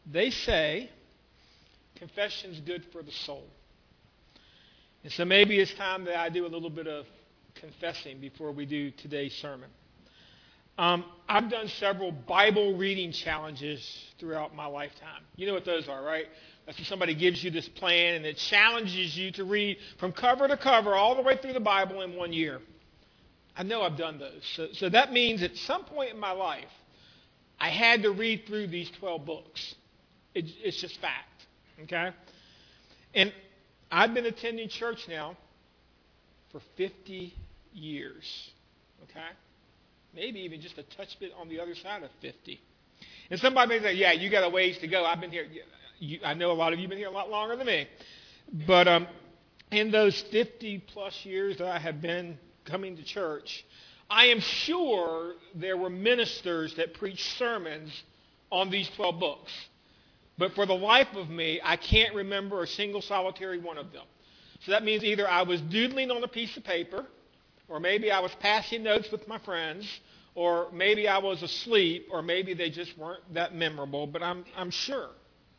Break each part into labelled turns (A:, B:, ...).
A: they say confession's good for the soul. And so maybe it's time that I do a little bit of confessing before we do today's sermon. I've done several Bible reading challenges throughout my lifetime. You know what those are, right? That's when somebody gives you this plan and it challenges you to read from cover to cover all the way through the Bible in 1 year. I know I've done those. So that means at some point in my life, I had to read through these 12 books. It's just fact, okay? And I've been attending church now for 50 years, okay? Maybe even just a touch bit on the other side of 50. And somebody may say, yeah, you got a ways to go. I've been here. I know a lot of you have been here a lot longer than me. But in those 50-plus years that I have been coming to church, I am sure there were ministers that preached sermons on these 12 books. But for the life of me, I can't remember a single solitary one of them. So that means either I was doodling on a piece of paper, or maybe I was passing notes with my friends, or maybe I was asleep, or maybe they just weren't that memorable, but I'm sure.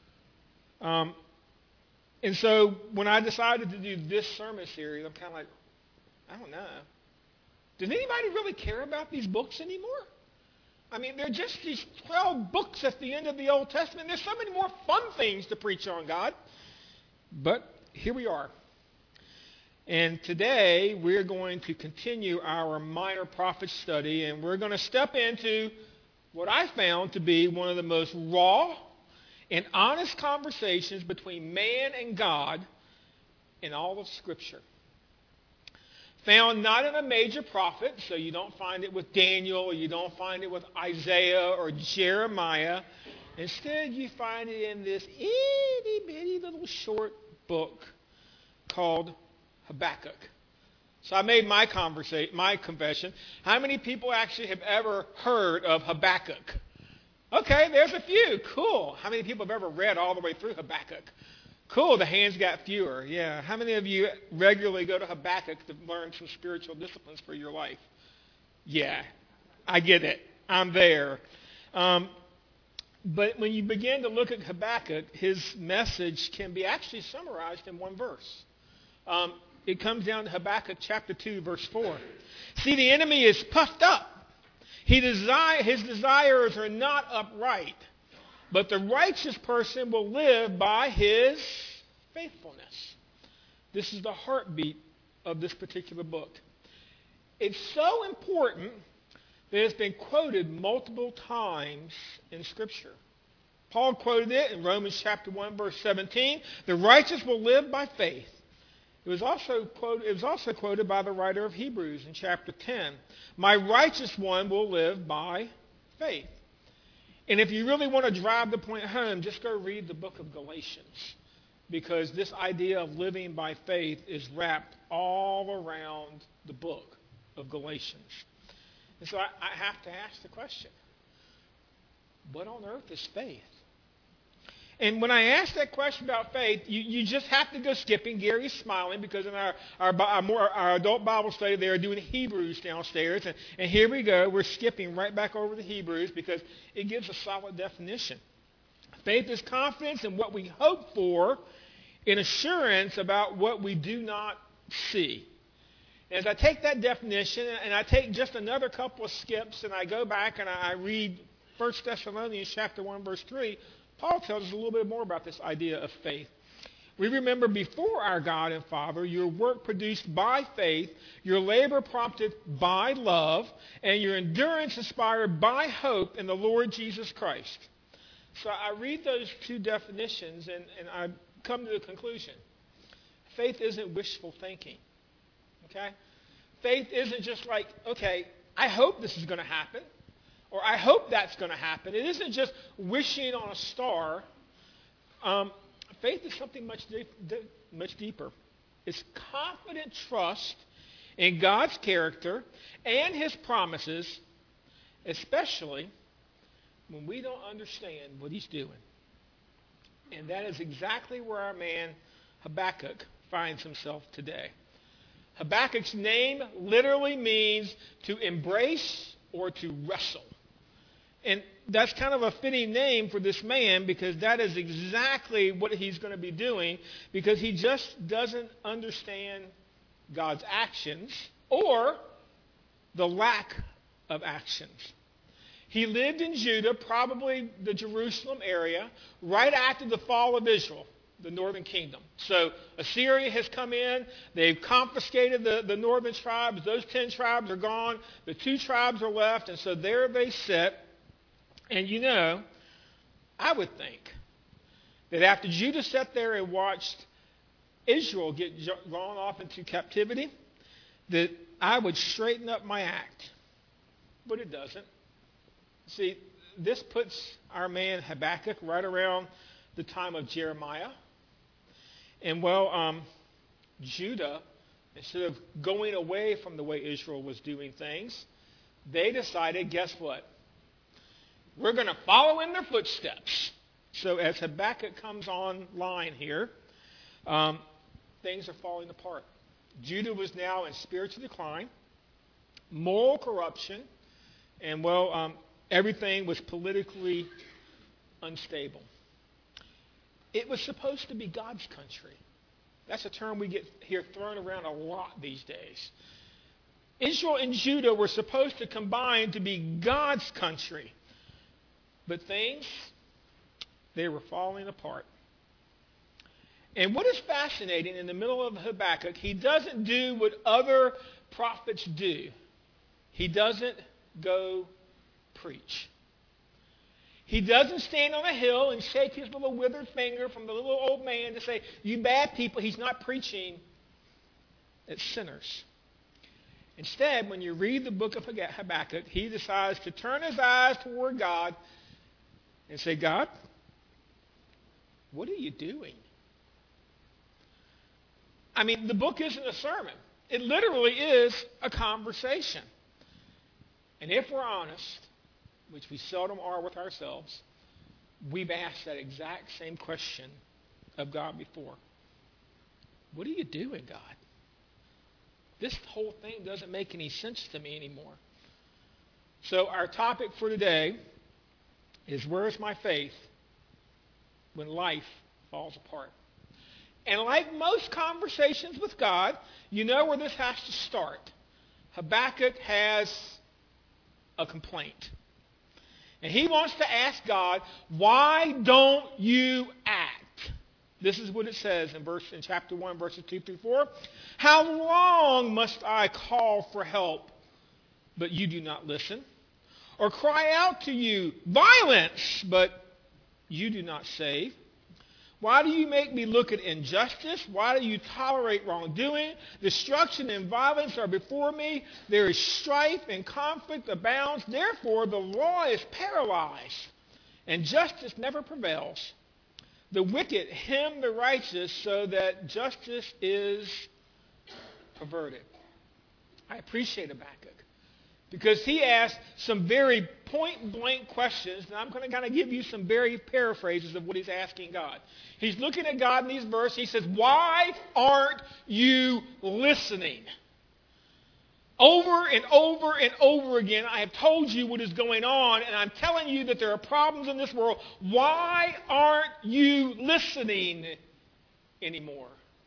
A: And so when I decided to do this sermon series, I'm kind of like, I don't know. Does anybody really care about these books anymore? I mean, they're just these 12 books at the end of the Old Testament. There's so many more fun things to preach on, God. But here we are. And today we're going to continue our minor prophet study, and we're going to step into what I found to be one of the most raw and honest conversations between man and God in all of Scripture. Found not in a major prophet, so you don't find it with Daniel, or you don't find it with Isaiah or Jeremiah. Instead, you find it in this itty-bitty little short book called Habakkuk. So I made my confession. How many people actually have ever heard of Habakkuk? Okay, there's a few. Cool. How many people have ever read all the way through Habakkuk? Cool, the hands got fewer. Yeah. How many of you regularly go to Habakkuk to learn some spiritual disciplines for your life? Yeah, I get it. I'm there. But when you begin to look at Habakkuk, his message can be actually summarized in one verse. It comes down to Habakkuk chapter 2, verse 4. See, the enemy is puffed up. His desires are not upright. But the righteous person will live by his faithfulness. This is the heartbeat of this particular book. It's so important that it's been quoted multiple times in Scripture. Paul quoted it in Romans chapter 1, verse 17. The righteous will live by faith. It was also quoted by the writer of Hebrews in chapter 10. My righteous one will live by faith. And if you really want to drive the point home, just go read the book of Galatians, because this idea of living by faith is wrapped all around the book of Galatians. And so I have to ask the question, what on earth is faith? And when I ask that question about faith, you just have to go skipping. Gary's smiling because in our adult Bible study, they are doing Hebrews downstairs. And here we go. We're skipping right back over to Hebrews because it gives a solid definition. Faith is confidence in what we hope for and assurance about what we do not see. As I take that definition and I take just another couple of skips and I go back and I read 1 Thessalonians chapter 1, verse 3, Paul tells us a little bit more about this idea of faith. We remember before our God and Father, your work produced by faith, your labor prompted by love, and your endurance inspired by hope in the Lord Jesus Christ. So I read those two definitions and I come to the conclusion. Faith isn't wishful thinking. Okay? Faith isn't just like, okay, I hope this is going to happen. Or I hope that's going to happen. It isn't just wishing on a star. Faith is something much deeper. It's confident trust in God's character and His promises, especially when we don't understand what He's doing. And that is exactly where our man Habakkuk finds himself today. Habakkuk's name literally means to embrace or to wrestle. And that's kind of a fitting name for this man, because that is exactly what he's going to be doing, because he just doesn't understand God's actions or the lack of actions. He lived in Judah, probably the Jerusalem area, right after the fall of Israel, the northern kingdom. So Assyria has come in. They've confiscated the northern tribes. Those 10 tribes are gone. The 2 tribes are left, and so there they sit. And I would think that after Judah sat there and watched Israel get gone off into captivity, that I would straighten up my act. But it doesn't. See, this puts our man Habakkuk right around the time of Jeremiah. And Judah, instead of going away from the way Israel was doing things, they decided, guess what? We're going to follow in their footsteps. So as Habakkuk comes online here, things are falling apart. Judah was now in spiritual decline, moral corruption, and everything was politically unstable. It was supposed to be God's country. That's a term we get here thrown around a lot these days. Israel and Judah were supposed to combine to be God's country. But they were falling apart. And what is fascinating, in the middle of Habakkuk, he doesn't do what other prophets do. He doesn't go preach. He doesn't stand on a hill and shake his little withered finger from the little old man to say, you bad people. He's not preaching at sinners. Instead, when you read the book of Habakkuk, he decides to turn his eyes toward God and say, God, what are you doing? I mean, the book isn't a sermon. It literally is a conversation. And if we're honest, which we seldom are with ourselves, we've asked that exact same question of God before. What are you doing, God? This whole thing doesn't make any sense to me anymore. So our topic for today is, where is my faith when life falls apart? And like most conversations with God, you know where this has to start. Habakkuk has a complaint. And he wants to ask God, why don't you act? This is what it says in chapter 1, verses 2 through 4. How long must I call for help, but you do not listen? Or cry out to you, violence, but you do not save? Why do you make me look at injustice? Why do you tolerate wrongdoing? Destruction and violence are before me. There is strife and conflict abounds. Therefore, the law is paralyzed, and justice never prevails. The wicked hem the righteous, so that justice is perverted. I appreciate Habakkuk, because he asked some very point-blank questions, and I'm going to kind of give you some very paraphrases of what he's asking God. He's looking at God in these verses. He says, why aren't you listening? Over and over and over again, I have told you what is going on, and I'm telling you that there are problems in this world. Why aren't you listening anymore?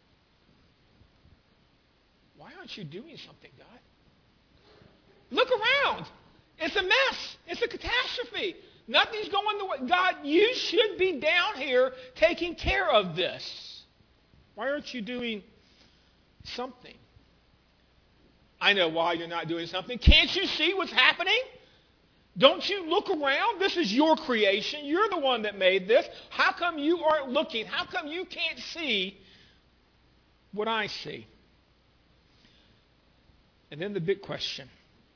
A: Why aren't you doing something, God? Look around. It's a mess. It's a catastrophe. Nothing's going the way. God, you should be down here taking care of this. Why aren't you doing something? I know why you're not doing something. Can't you see what's happening? Don't you look around? This is your creation. You're the one that made this. How come you aren't looking? How come you can't see what I see? And then the big question.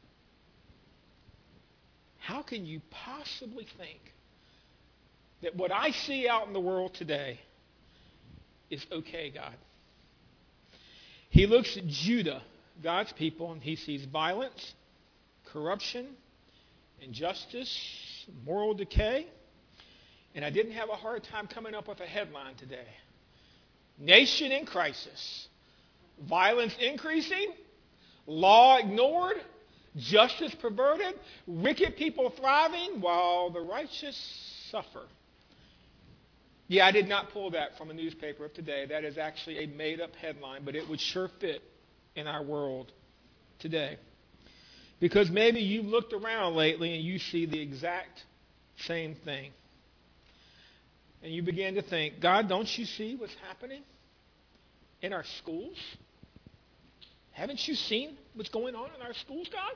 A: How can you possibly think that what I see out in the world today is okay, God? He looks at Judah, God's people, and he sees violence, corruption, injustice, moral decay. And I didn't have a hard time coming up with a headline today. Nation in crisis. Violence increasing. Law ignored. justice perverted, wicked people thriving, while the righteous suffer. Yeah, I did not pull that from a newspaper of today. That is actually a made-up headline, but it would sure fit in our world today. Because maybe you've looked around lately and you see the exact same thing. And you begin to think, God, don't you see what's happening in our schools? Haven't you seen what's going on in our schools, God?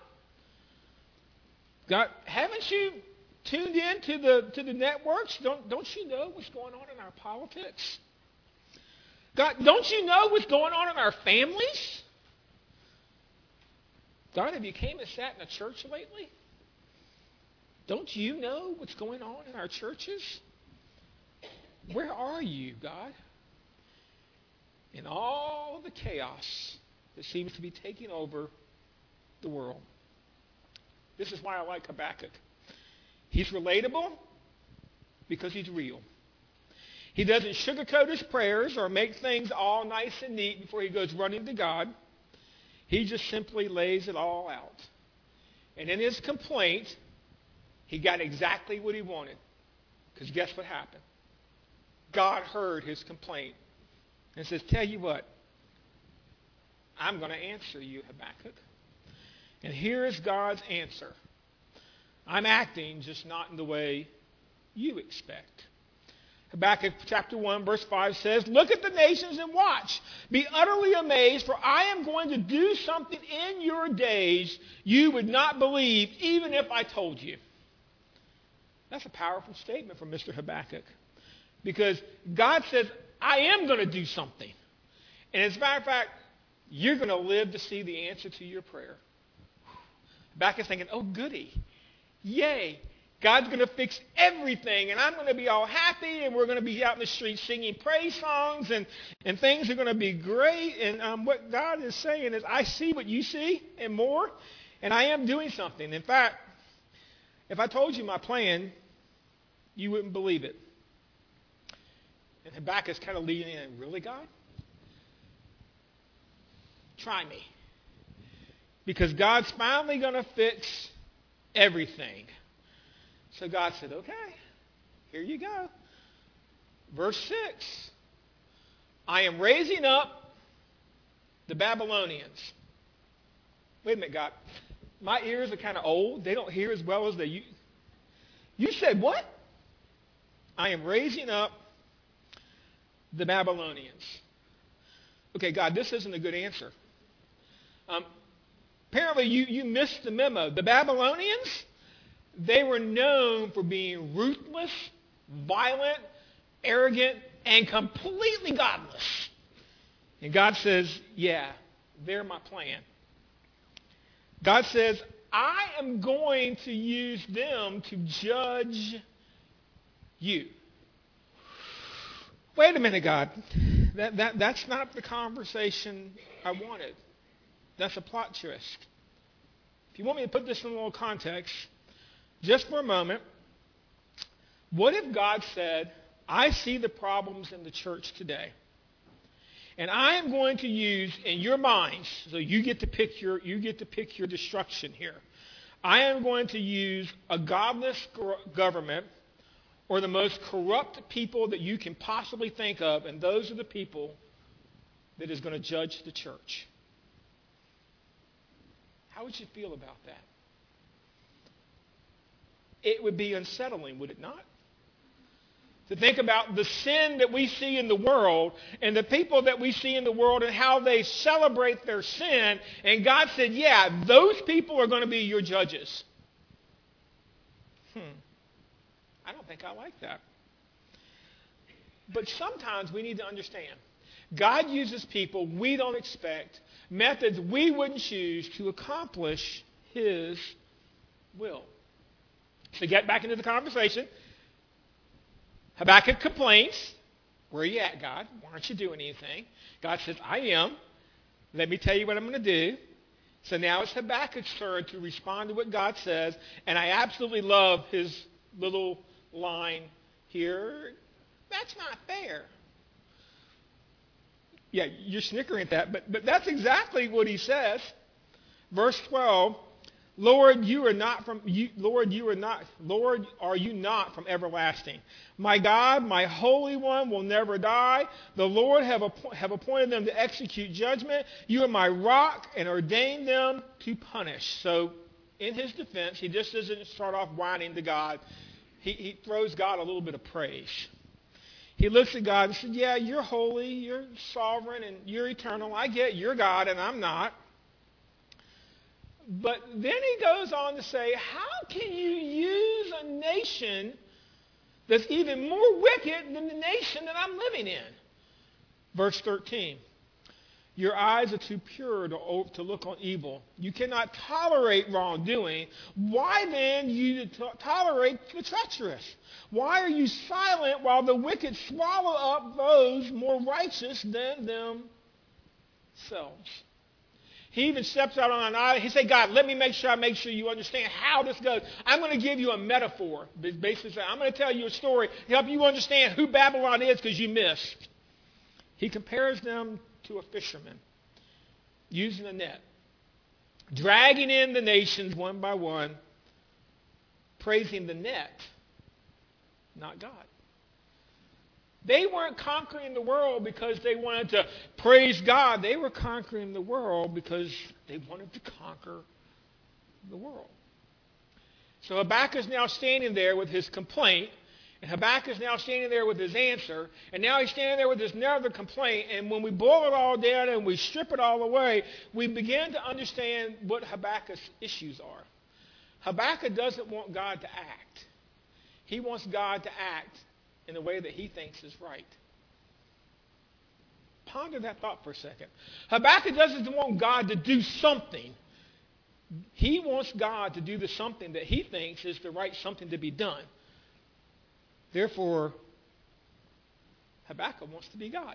A: God, haven't you tuned in to the networks? Don't you know what's going on in our politics? God, don't you know what's going on in our families? God, have you came and sat in a church lately? Don't you know what's going on in our churches? Where are you, God? In all of the chaos that seems to be taking over the world. This is why I like Habakkuk. He's relatable because he's real. He doesn't sugarcoat his prayers or make things all nice and neat before he goes running to God. He just simply lays it all out. And in his complaint, he got exactly what he wanted. Because guess what happened? God heard his complaint and says, tell you what, I'm going to answer you, Habakkuk. And here is God's answer. I'm acting just not in the way you expect. Habakkuk chapter 1 verse 5 says, look at the nations and watch. Be utterly amazed, for I am going to do something in your days you would not believe even if I told you. That's a powerful statement from Mr. Habakkuk. Because God says, I am going to do something. And as a matter of fact, you're going to live to see the answer to your prayer. Habakkuk's thinking, oh, goody. Yay. God's going to fix everything, and I'm going to be all happy, and we're going to be out in the street singing praise songs, and things are going to be great. And what God is saying is, I see what you see and more, and I am doing something. In fact, if I told you my plan, you wouldn't believe it. And Habakkuk's kind of leaning in, really, God? Try me. Because God's finally going to fix everything. So God said, okay, here you go. Verse 6. I am raising up the Babylonians. Wait a minute, God. My ears are kind of old. They don't hear as well as they used. You said what? I am raising up the Babylonians. Okay, God, this isn't a good answer. Apparently you missed the memo. The Babylonians, they were known for being ruthless, violent, arrogant, and completely godless. And God says, yeah, they're my plan. God says, I am going to use them to judge you. Wait a minute, God. That's not the conversation I wanted. That's a plot twist. If you want me to put this in a little context, just for a moment, what if God said, I see the problems in the church today, and I am going to use in your minds, so you get to pick your destruction here. I am going to use a godless government or the most corrupt people that you can possibly think of, and those are the people that is going to judge the church. How would you feel about that? It would be unsettling, would it not? To think about the sin that we see in the world and the people that we see in the world and how they celebrate their sin. And God said, yeah, those people are going to be your judges. I don't think I like that. But sometimes we need to understand. God uses people we don't expect, methods we wouldn't choose to accomplish His will. To get back into the conversation, Habakkuk complains, where are you at, God? Why aren't you doing anything? God says, I am. Let me tell you what I'm going to do. So now it's Habakkuk's turn to respond to what God says, and I absolutely love his little line here. That's not fair. Yeah, you're snickering at that, but that's exactly what he says. Verse 12, Lord, you are not from you, Lord, you are not, Lord, are you not from everlasting? My God, my Holy One will never die. The Lord have appointed them to execute judgment. You are my rock and ordained them to punish. So in his defense, he just doesn't start off whining to God. He throws God a little bit of praise. He looks at God and says, yeah, you're holy, you're sovereign, and you're eternal. I get you're God and I'm not. But then he goes on to say, how can you use a nation that's even more wicked than the nation that I'm living in? Verse 13. Your eyes are too pure to look on evil. You cannot tolerate wrongdoing. Why then do you tolerate the treacherous? Why are you silent while the wicked swallow up those more righteous than themselves? He even steps out on an island. He said, God, let me make sure you understand how this goes. I'm going to give you a metaphor. Basically, I'm going to tell you a story to help you understand who Babylon is because you missed. He compares them to a fisherman using a net, dragging in the nations one by one, praising the net, not God. They weren't conquering the world because they wanted to praise God. They were conquering the world because they wanted to conquer the world. So Habakkuk is now standing there with his complaint, and Habakkuk is now standing there with his answer, and now he's standing there with this another complaint, and when we boil it all down and we strip it all away, we begin to understand what Habakkuk's issues are. Habakkuk doesn't want God to act. He wants God to act in a way that he thinks is right. Ponder that thought for a second. Habakkuk doesn't want God to do something. He wants God to do the something that he thinks is the right something to be done. Therefore, Habakkuk wants to be God.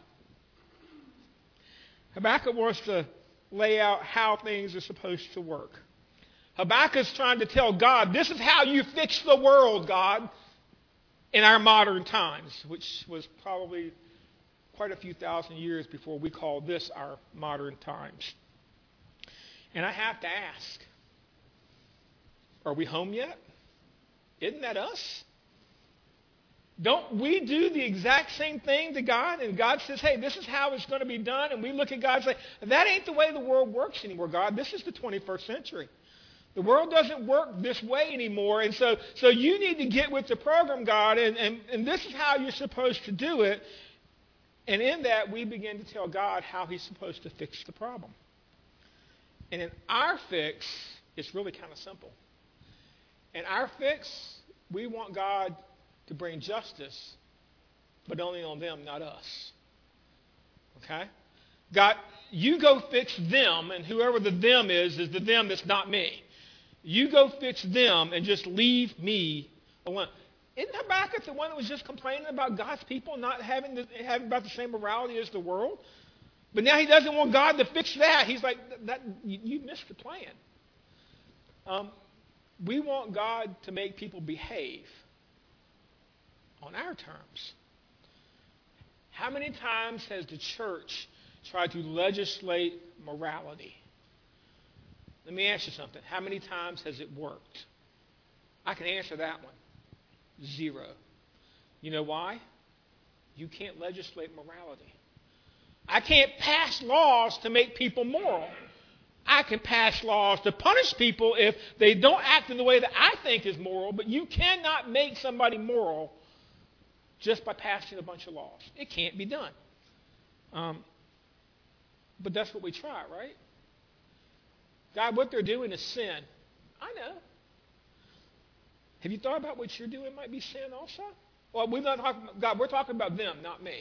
A: Habakkuk wants to lay out how things are supposed to work. Habakkuk's trying to tell God, this is how you fix the world, God, in our modern times, which was probably quite a few thousand years before we call this our modern times. And I have to ask, are we home yet? Isn't that us? Don't we do the exact same thing to God? And God says, hey, this is how it's going to be done. And we look at God and say, that ain't the way the world works anymore, God. This is the 21st century. The world doesn't work this way anymore. And so you need to get with the program, God, and this is how you're supposed to do it. And in that, we begin to tell God how he's supposed to fix the problem. And in our fix, it's really kind of simple. In our fix, we want God to bring justice, but only on them, not us. Okay? God, you go fix them, and whoever the them is the them that's not me. You go fix them and just leave me alone. Isn't Habakkuk the one that was just complaining about God's people not having about the same morality as the world? But now he doesn't want God to fix that. He's like, you missed the plan. We want God to make people behave on our terms. How many times has the church tried to legislate morality? Let me ask you something. How many times has it worked? I can answer that one. 0. You know why? You can't legislate morality. I can't pass laws to make people moral. I can pass laws to punish people if they don't act in the way that I think is moral, but you cannot make somebody moral just by passing a bunch of laws. It can't be done. But that's what we try, right? God, what they're doing is sin. I know. Have you thought about what you're doing might be sin also? Well, we're not talking about God. We're talking about them, not me.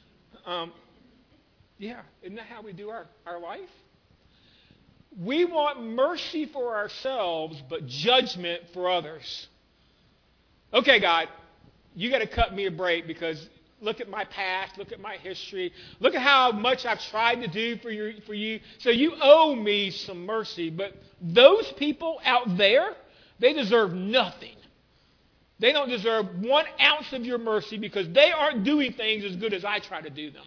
A: Yeah, isn't that how we do our life? We want mercy for ourselves, but judgment for others. Okay, God, you got to cut me a break because look at my past, look at my history, look at how much I've tried to do for you. So you owe me some mercy. But those people out there, they deserve nothing. They don't deserve 1 ounce of your mercy because they aren't doing things as good as I try to do them.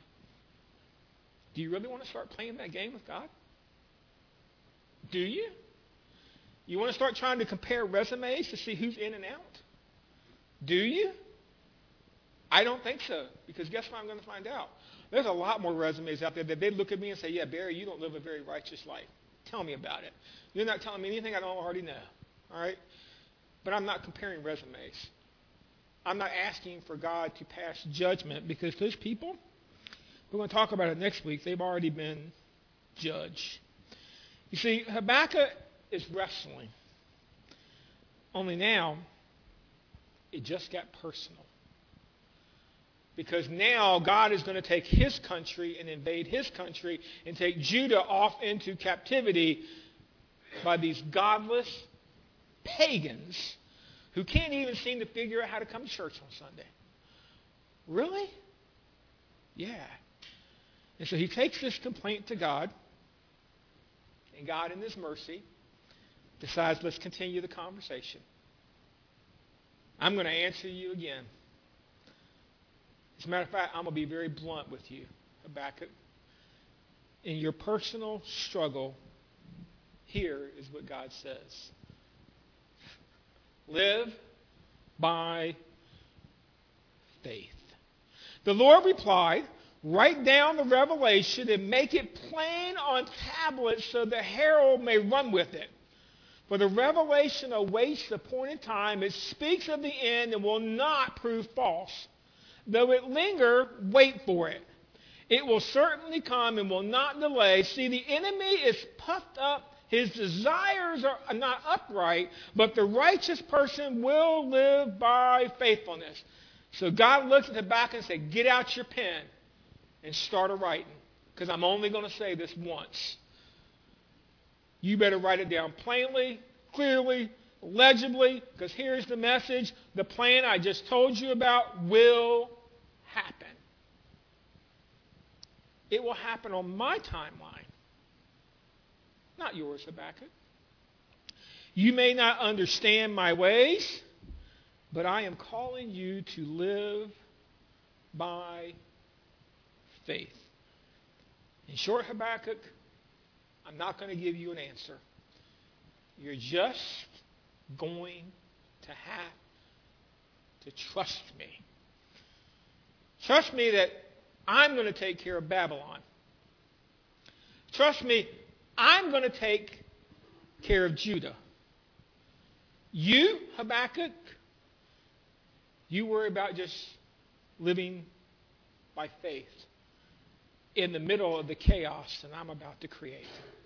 A: Do you really want to start playing that game with God? Do you? You want to start trying to compare resumes to see who's in and out? Do you? I don't think so, because guess what I'm going to find out? There's a lot more resumes out there that they look at me and say, yeah, Barry, you don't live a very righteous life. Tell me about it. You're not telling me anything I don't already know. All right? But I'm not comparing resumes. I'm not asking for God to pass judgment, because those people, we're going to talk about it next week, they've already been judged. You see, Habakkuk is wrestling. Only now, it just got personal. Because now God is going to take his country and invade his country and take Judah off into captivity by these godless pagans who can't even seem to figure out how to come to church on Sunday. Really? Yeah. And so he takes this complaint to God, and God in his mercy decides, let's continue the conversation. I'm going to answer you again. As a matter of fact, I'm going to be very blunt with you, Habakkuk. In your personal struggle, here is what God says. Live by faith. The Lord replied, write down the revelation and make it plain on tablets so the herald may run with it. For the revelation awaits the appointed time. It speaks of the end and will not prove false. Though it linger, wait for it. It will certainly come and will not delay. See, the enemy is puffed up. His desires are not upright, but the righteous person will live by faithfulness. So God looks at Habakkuk and said, get out your pen and start writing, because I'm only going to say this once. You better write it down plainly, clearly, legibly, because here's the message. The plan I just told you about will happen. It will happen on my timeline, not yours, Habakkuk. You may not understand my ways, but I am calling you to live by faith. In short, Habakkuk, I'm not going to give you an answer. You're just going to have to trust me. Trust me that I'm going to take care of Babylon. Trust me, I'm going to take care of Judah. You, Habakkuk, you worry about just living by faith in the middle of the chaos that I'm about to create.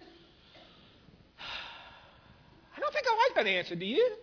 A: I don't think I like that answer, do you?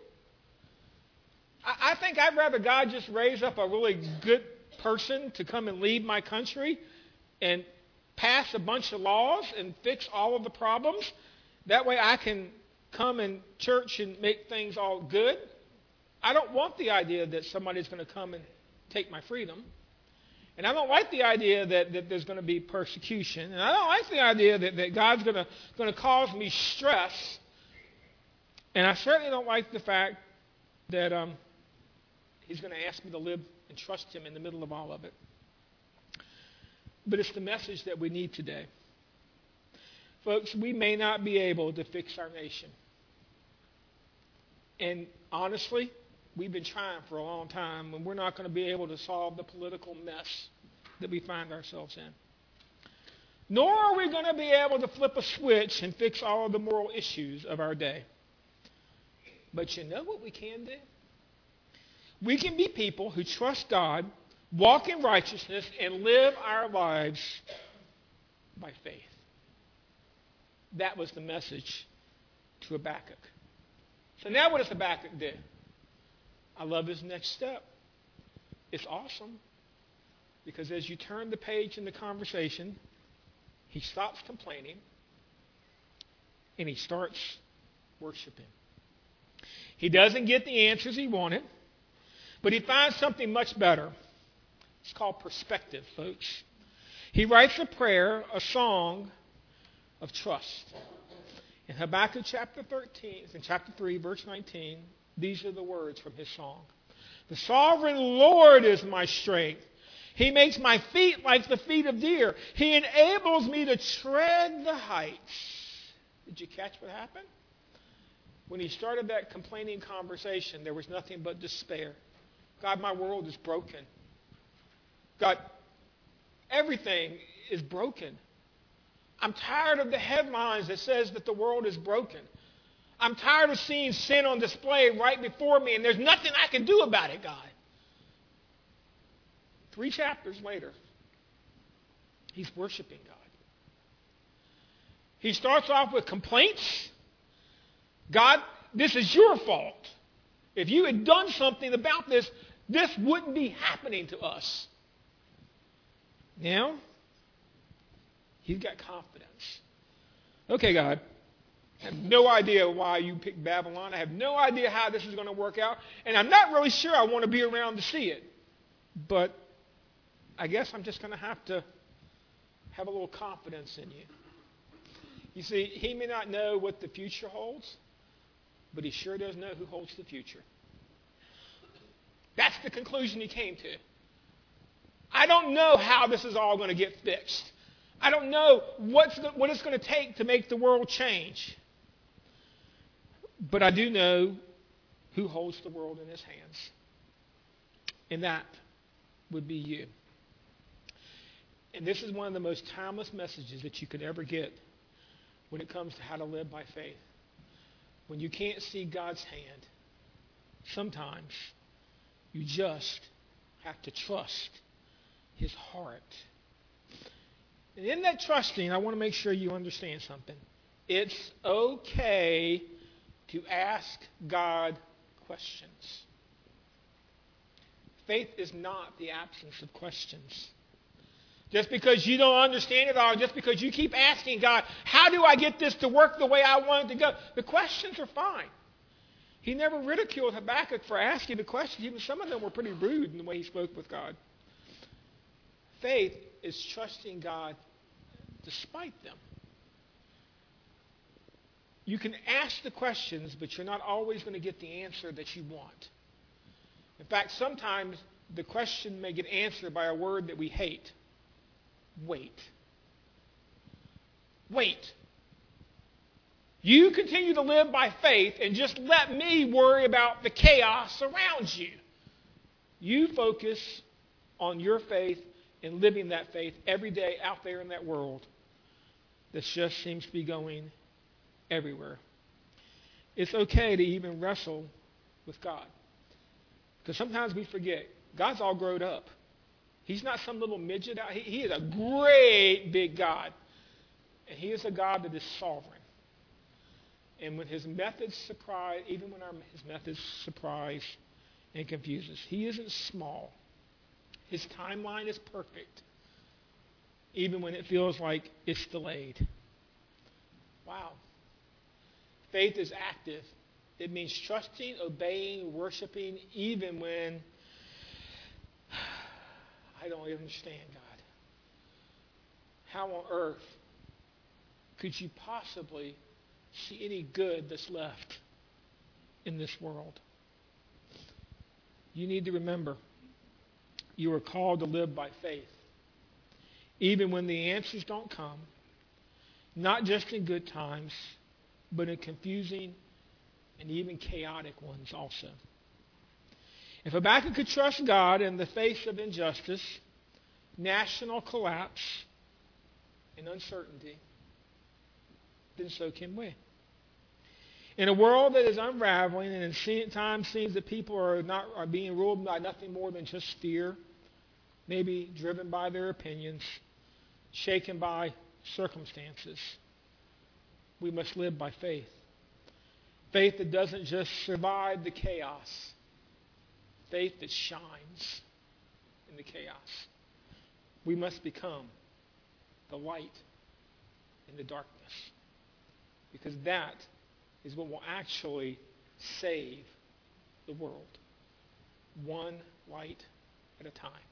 A: I think I'd rather God just raise up a really good person to come and lead my country and pass a bunch of laws and fix all of the problems. That way I can come in church and make things all good. I don't want the idea that somebody's going to come and take my freedom. And I don't like the idea that there's going to be persecution. And I don't like the idea that God's going to cause me stress. And I certainly don't like the fact that he's going to ask me to live and trust him in the middle of all of it. But it's the message that we need today. Folks, we may not be able to fix our nation. And honestly, we've been trying for a long time, and we're not going to be able to solve the political mess that we find ourselves in. Nor are we going to be able to flip a switch and fix all of the moral issues of our day. But you know what we can do? We can be people who trust God, walk in righteousness, and live our lives by faith. That was the message to Habakkuk. So now what does Habakkuk do? I love his next step. It's awesome. Because as you turn the page in the conversation, he stops complaining and he starts worshiping. He doesn't get the answers he wanted, but he finds something much better. It's called perspective, folks. He writes a prayer, a song of trust. In Habakkuk chapter 3, verse 19, these are the words from his song. The sovereign Lord is my strength. He makes my feet like the feet of deer. He enables me to tread the heights. Did you catch what happened? When he started that complaining conversation, there was nothing but despair. God, my world is broken. God, everything is broken. I'm tired of the headlines that says that the world is broken. I'm tired of seeing sin on display right before me, and there's nothing I can do about it, God. 3 chapters later, he's worshiping God. He starts off with complaints. God, this is your fault. If you had done something about this, this wouldn't be happening to us. Now, he's got confidence. Okay, God, I have no idea why you picked Babylon. I have no idea how this is going to work out. And I'm not really sure I want to be around to see it. But I guess I'm just going to have a little confidence in you. You see, he may not know what the future holds, but he sure does know who holds the future. That's the conclusion he came to. I don't know how this is all going to get fixed. I don't know what it's going to take to make the world change. But I do know who holds the world in his hands. And that would be you. And this is one of the most timeless messages that you could ever get when it comes to how to live by faith. When you can't see God's hand, sometimes you just have to trust his heart. And in that trusting, I want to make sure you understand something. It's okay to ask God questions. Faith is not the absence of questions. Just because you don't understand it all, just because you keep asking God, how do I get this to work the way I want it to go? The questions are fine. He never ridiculed Habakkuk for asking the questions. Even some of them were pretty rude in the way he spoke with God. Faith is trusting God despite them. You can ask the questions, but you're not always going to get the answer that you want. In fact, sometimes the question may get answered by a word that we hate. Wait. Wait. You continue to live by faith and just let me worry about the chaos around you. You focus on your faith and living that faith every day out there in that world that just seems to be going everywhere. It's okay to even wrestle with God. Because sometimes we forget, God's all grown up. He's not some little midget out. He is a great big God. And he is a God that is sovereign. And when his methods surprise, even when his methods surprise and confuse us, he isn't small. His timeline is perfect, even when it feels like it's delayed. Wow. Faith is active. It means trusting, obeying, worshiping, even when I don't understand God. How on earth could you possibly see any good that's left in this world? You need to remember, you are called to live by faith, even when the answers don't come, not just in good times, but in confusing and even chaotic ones also. If Habakkuk could trust God in the face of injustice, national collapse, and uncertainty, then so can we. In a world that is unraveling and at times seems that people are being ruled by nothing more than just fear, maybe driven by their opinions, shaken by circumstances, we must live by faith. Faith that doesn't just survive the chaos. Faith that shines in the chaos. We must become the light in the darkness. Because that is what will actually save the world. One light at a time.